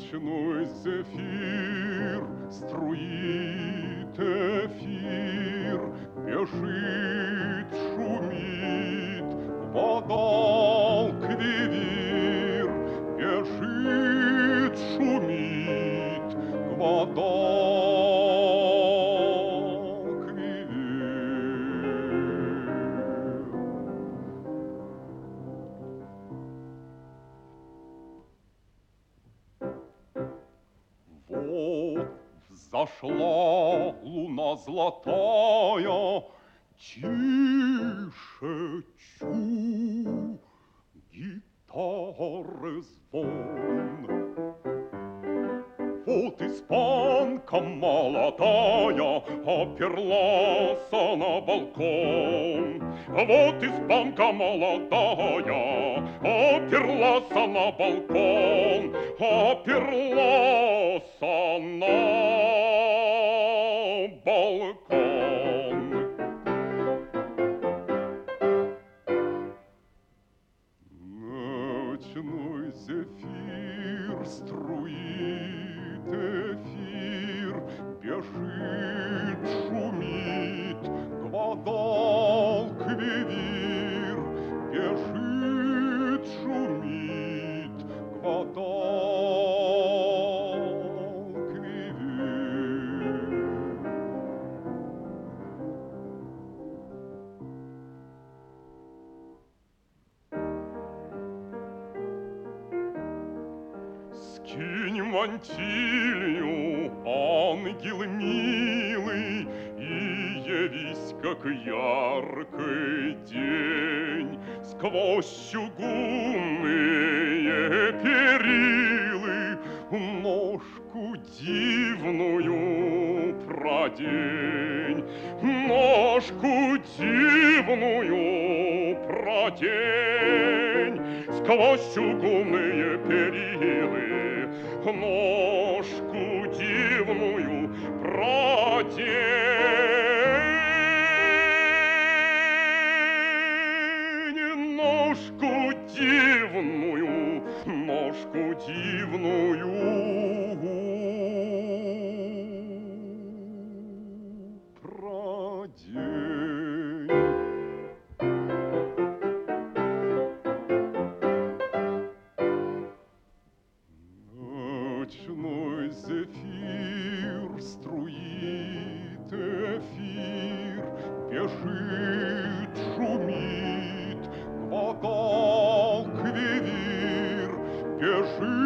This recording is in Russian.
Ночной зефир струит эфир, бежит, шумит, вода квивир, бежит, шумит, вода Вот взошла луна золотая, тише чу, гитары звон. Вот испанка молодая оперлась на балкон. Вот испанка молодая оперлась на балкон, оперлась на балкон. Ночной зефир струит эфир, бежит, шумит, гвадал квивир, бежит, шумит, гвадал квивир. Скинь мантилью, ангел милый, и явись, как яркий день, сквозь чугунные перилы ножку дивную продень, ножку дивную продень, сквозь чугунные перилы ножку дивную продень, ножку дивную, ножку дивную продень. Ночной зефир струит эфир, бежит, шумит, гвадал квивир, бежит,